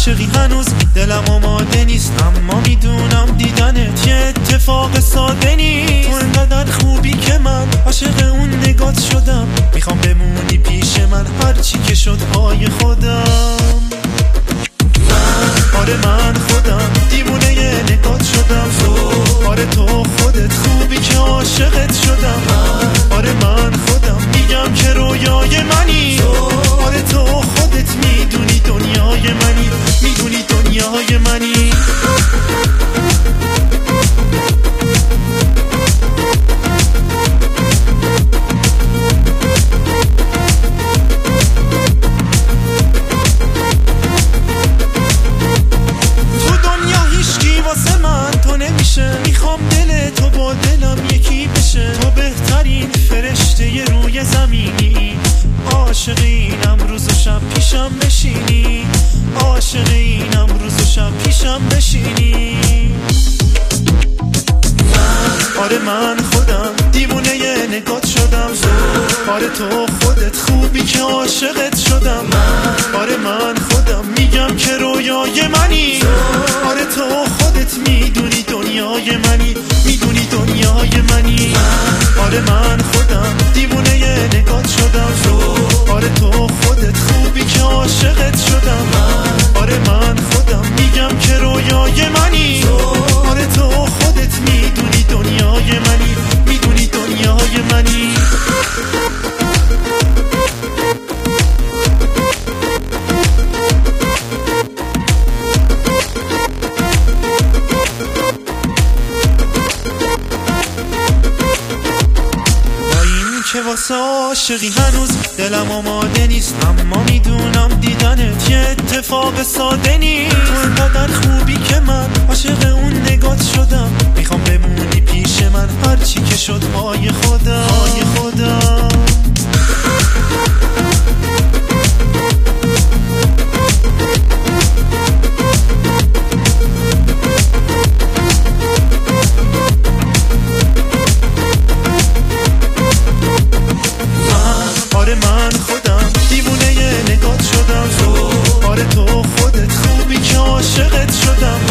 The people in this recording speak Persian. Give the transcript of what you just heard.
عاشقی هنوز دلم آماده نیست، اما میدونم دیدنت یه اتفاق ساده نیست. تو انقدر خوبی که من عاشق اون نگات شدم، میخوام بمونی پیش من هرچی که شد پای خودم. آره من خودم دیوونه ی نگات شدم. آره تو خودت خوبی که عاشقت شدم. آره من خودم میگم که رویای منی. آره تو خودت میدونی دنیای منی، میدونی دنیای منی. میخوام دل تو با دلم یکی بشه، تو بهترین فرشته روی زمینی. عاشق اینم روز و شب پیشم بشینی، عاشق اینم روز و شب پیشم بشینی. آره من خودم دیوونه ی نگات شدم. آره تو خودت خوبی که عاشقت شدم. آره من خودم میگم که رویای منی. آره تو خودت میدونی دنیای منی، میدونی دنیای منی. آره من خودم دیوونه ی نگات شدم. آره تو خودت خوبی که عاشقت شدم. آره من خودم میگم که رویای منی. آره تو خودت میدونی دنیای منی، میدونی دنیای منی. که واسه عاشقی هنوز دلم آماده نیست، اما میدونم دیدنت یه اتفاق ساده نیست. تو انقدر خوبی که من عاشق اون نگات شدم، میخوام بمونی پیش من هرچی که شد پای خودم، پای خودم. آره من خودم دیوونه ی نگات شدم. آره تو خودت خوبی که عاشقت شدم.